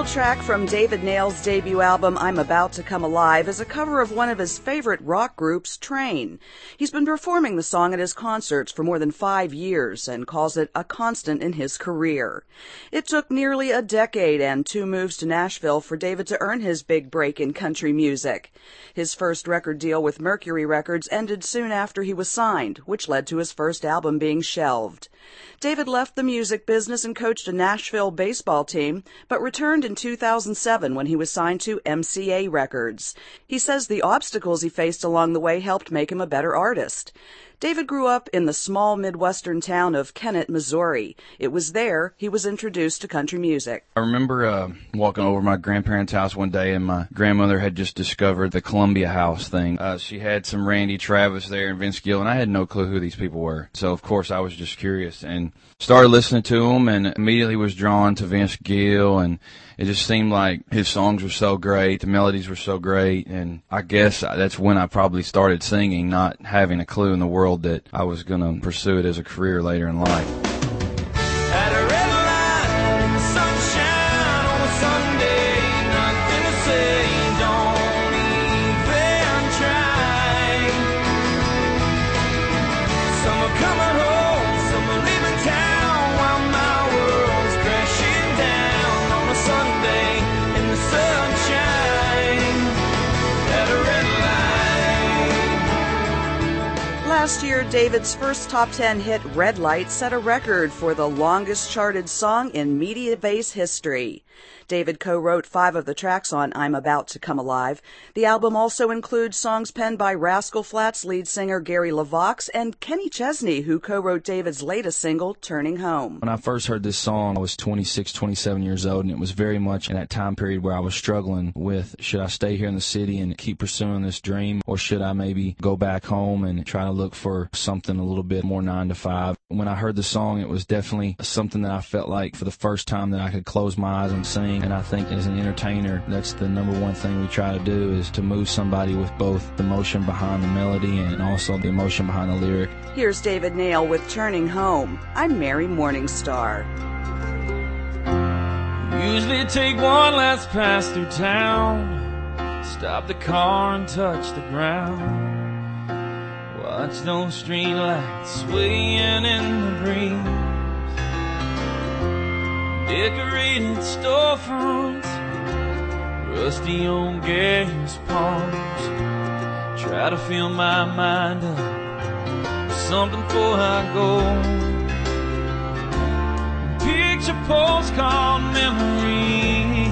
track from David Nail's debut album, I'm About to Come Alive, is a cover of one of his favorite rock groups, Train. He's been performing the song at his concerts for more than 5 years and calls it a constant in his career. It took nearly a decade and 2 moves to Nashville for David to earn his big break in country music. His first record deal with Mercury Records ended soon after he was signed, which led to his first album being shelved. David left the music business and coached a Nashville baseball team, but returned in 2007 when he was signed to MCA Records. He says the obstacles he faced along the way helped make him a better artist. David grew up in the small Midwestern town of Kennett, Missouri. It was there he was introduced to country music. I remember walking over to my grandparents' house one day, and my grandmother had just discovered the Columbia House thing. She had some Randy Travis there and Vince Gill, and I had no clue who these people were. So, of course, I was just curious and started listening to them, and immediately was drawn to Vince Gill, and it just seemed like his songs were so great, the melodies were so great, and I guess that's when I probably started singing, not having a clue in the world that I was going to pursue it as a career later in life. At a red light in the sunshine on a Sunday, nothing to say, don't even try. Some are coming home, some are leaving town, while my world's crashing down on a Sunday in the sunshine. At a red light. Last year, David's first top 10 hit, Red Light, set a record for the longest charted song in Mediabase history. David co-wrote 5 of the tracks on I'm About to Come Alive. The album also includes songs penned by Rascal Flatts lead singer Gary LaVox and Kenny Chesney, who co-wrote David's latest single, Turning Home. When I first heard this song, I was 26, 27 years old, and it was very much in that time period where I was struggling with, should I stay here in the city and keep pursuing this dream, or should I maybe go back home and try to look for something a little bit more 9 to 5? When I heard the song, it was definitely something that I felt like for the first time that I could close my eyes and sing. And I think as an entertainer, that's the number one thing we try to do, is to move somebody with both the emotion behind the melody and also the emotion behind the lyric. Here's David Nail with Turning Home. I'm Mary Morningstar. Usually take one last pass through town, stop the car and touch the ground, watch those street lights swaying in the breeze, decorated storefronts, rusty old gas pumps, try to fill my mind up with something before I go. Picture postcard memories,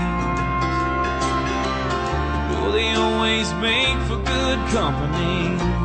oh, they always make for good company.